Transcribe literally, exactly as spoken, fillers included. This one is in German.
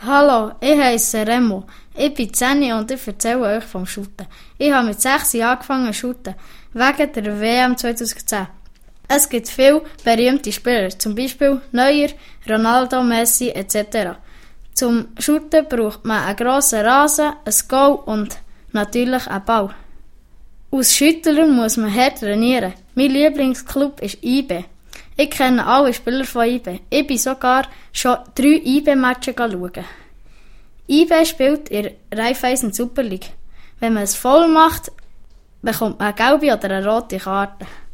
Hallo, ich heisse Remo. Ich bin zehn und ich erzähle euch vom Shooten. Ich habe mit sechs Jahren angefangen zu shooten, wegen der W M zwanzig zehn. Es gibt viele berühmte Spieler, zum Beispiel Neuer, Ronaldo, Messi et cetera. Zum Shooten braucht man einen grossen Rasen, ein Goal und natürlich einen Ball. Als Schüttler muss man hart trainieren. Mein Lieblingsclub ist I B. Ich kenne alle Spieler von I B. Ich bin sogar schon drei I B-Matches schauen. I B spielt in der Raiffeisen Super League. Wenn man es voll macht, bekommt man eine gelbe oder eine rote Karte.